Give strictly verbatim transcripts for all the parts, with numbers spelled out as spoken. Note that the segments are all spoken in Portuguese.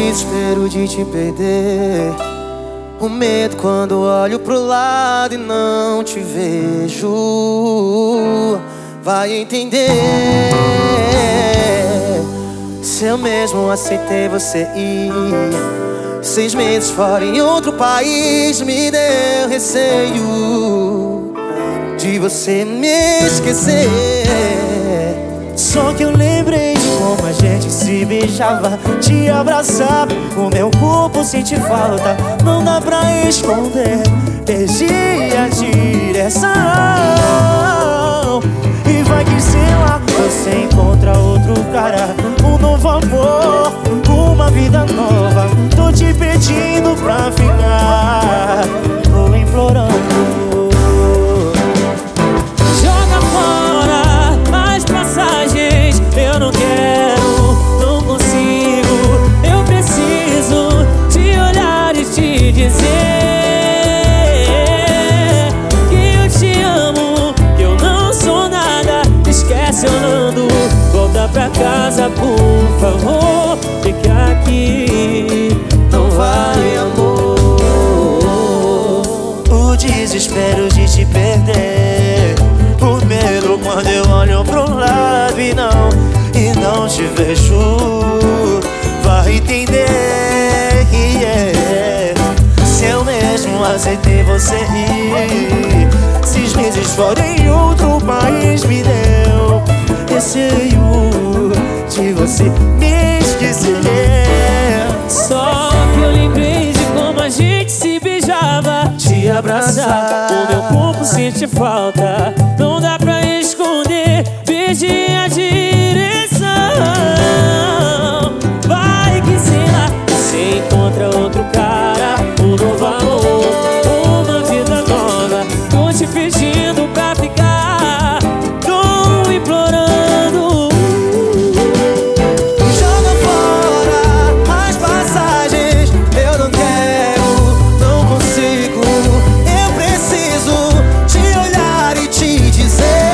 desespero de te perder, o medo quando olho pro lado e não te vejo. Vai entender, se eu mesmo aceitei você ir. Seis meses fora em outro país me deu receio de você me esquecer. Só que eu lembrei de como a gente se beijava, te abraçava, o meu corpo sente falta, não dá pra esconder. Perdi a direção e vai que sei lá, você encontra outro cara, um novo amor, uma vida nova. Tô te pedindo pra ficar, tô implorando. Eu não quero, não consigo, eu preciso te olhar e te dizer que eu te amo, que eu não sou nada. Esquece, eu ando, volta pra casa, por favor. Fica aqui, não vai, amor. O desespero de te perder, o medo quando eu olho pro lado e não, e não te vejo. Vai entender que é, se eu mesmo aceitei você ir. Seis meses fora em outro país me deu receio de você me esquecer. Só que eu lembrei de como a gente se beijava, te abraçava, o meu corpo sente falta, não dá pra esconder. Perdi a direção, vai que sei lá, você encontra outro cara, um novo amor, uma vida nova. Tô te pedindo pra ficar, tô implorando. Joga fora as passagens, eu não quero, não consigo, eu preciso te olhar e te dizer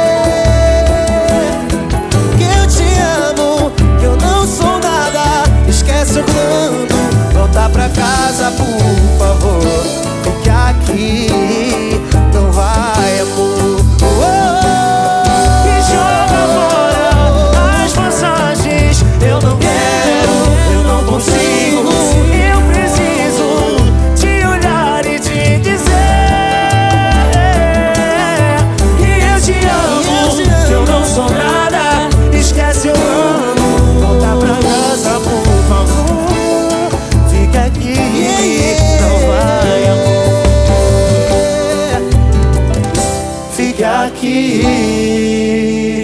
pra casa, por favor. Fica aqui, não vai, amor. Oh, oh, oh. E joga fora as passagens, eu não quero, eu não consigo, eu preciso te olhar e te dizer que eu te amo, que eu não sou nada. Esquece, eu amo, volta pra casa, por favor. Aqui, yeah, yeah. Não vai, amor. Fica aqui.